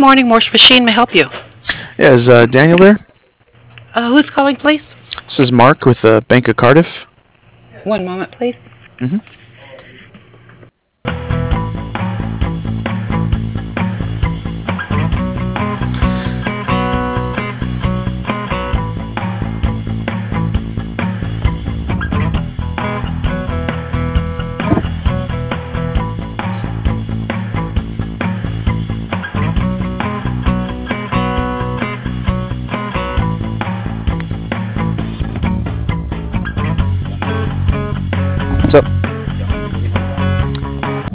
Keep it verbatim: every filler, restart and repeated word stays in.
morning, Morse Machine. May I help you? Yeah, is uh, Daniel there? Uh, who's calling, please? This is Mark with the Bank of Cardiff. One moment, please. Mm-hmm.